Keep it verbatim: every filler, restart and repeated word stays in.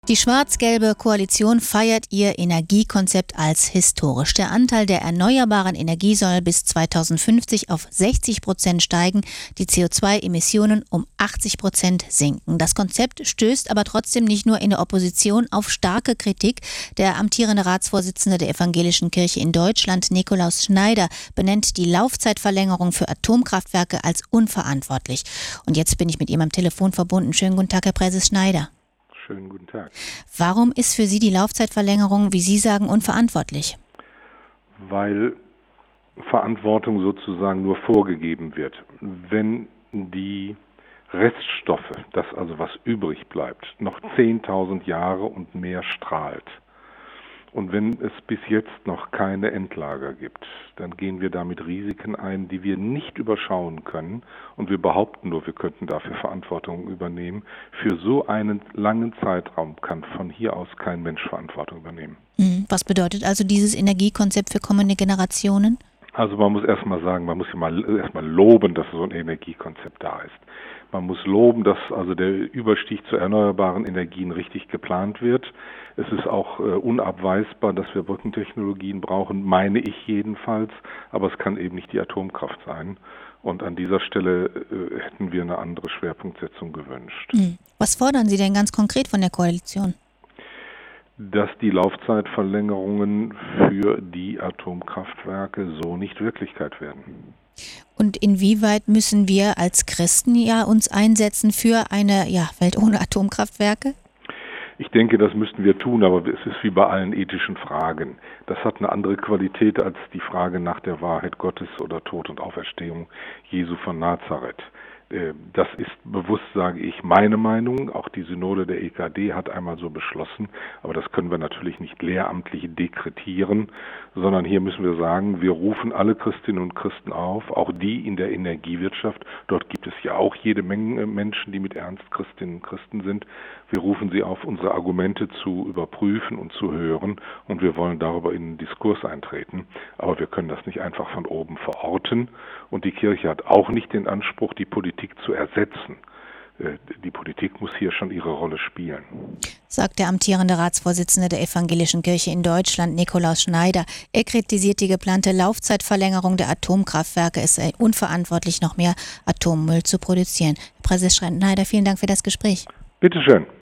Die schwarz-gelbe Koalition feiert ihr Energiekonzept als historisch. Der Anteil der erneuerbaren Energie soll bis zweitausendfünfzig auf sechzig Prozent steigen, die C O zwei Emissionen um achtzig Prozent sinken. Das Konzept stößt aber trotzdem nicht nur in der Opposition auf starke Kritik. Der amtierende Ratsvorsitzende der Evangelischen Kirche in Deutschland, Nikolaus Schneider, benennt die Laufzeitverlängerung für Atomkraftwerke als unverantwortlich. Und jetzt bin ich mit ihm am Telefon verbunden. Schönen guten Tag, Herr Präses Schneider. Schönen guten Tag. Warum ist für Sie die Laufzeitverlängerung, wie Sie sagen, unverantwortlich? Weil Verantwortung sozusagen nur vorgegeben wird. Wenn die Reststoffe, das also was übrig bleibt, noch zehntausend Jahre und mehr strahlt und wenn es bis jetzt noch keine Endlager gibt, dann gehen wir damit Risiken ein, die wir nicht überschauen können und wir behaupten nur, wir könnten dafür Verantwortung übernehmen. Für so einen langen Zeitraum kann von hier aus kein Mensch Verantwortung übernehmen. Was bedeutet also dieses Energiekonzept für kommende Generationen? Also man muss erstmal sagen, man muss ja mal erstmal loben, dass so ein Energiekonzept da ist. Man muss loben, dass also der Überstieg zu erneuerbaren Energien richtig geplant wird. Es ist auch äh, unabweisbar, dass wir Brückentechnologien brauchen, meine ich jedenfalls, aber es kann eben nicht die Atomkraft sein. Und an dieser Stelle äh, hätten wir eine andere Schwerpunktsetzung gewünscht. Hm. Was fordern Sie denn ganz konkret von der Koalition? Dass die Laufzeitverlängerungen für die Atomkraftwerke so nicht Wirklichkeit werden. Und inwieweit müssen wir als Christen ja uns einsetzen für eine ja, Welt ohne Atomkraftwerke? Ich denke, das müssten wir tun, aber es ist wie bei allen ethischen Fragen. Das hat eine andere Qualität als die Frage nach der Wahrheit Gottes oder Tod und Auferstehung Jesu von Nazareth. Das ist bewusst, sage ich, meine Meinung. Auch die Synode der E K D hat einmal so beschlossen. Aber das können wir natürlich nicht lehramtlich dekretieren, sondern hier müssen wir sagen, wir rufen alle Christinnen und Christen auf, auch die in der Energiewirtschaft. Dort gibt es ja auch jede Menge Menschen, die mit Ernst Christinnen und Christen sind. Wir rufen sie auf, unsere Argumente zu überprüfen und zu hören. Und wir wollen darüber in den Diskurs eintreten. Aber wir können das nicht einfach von oben verorten. Und die Kirche hat auch nicht den Anspruch, die Politik zu ersetzen. Die Politik muss hier schon ihre Rolle spielen. Sagt der amtierende Ratsvorsitzende der Evangelischen Kirche in Deutschland, Nikolaus Schneider. Er kritisiert die geplante Laufzeitverlängerung der Atomkraftwerke. Es sei unverantwortlich, noch mehr Atommüll zu produzieren. Herr Präses Schneider, vielen Dank für das Gespräch. Bitte schön.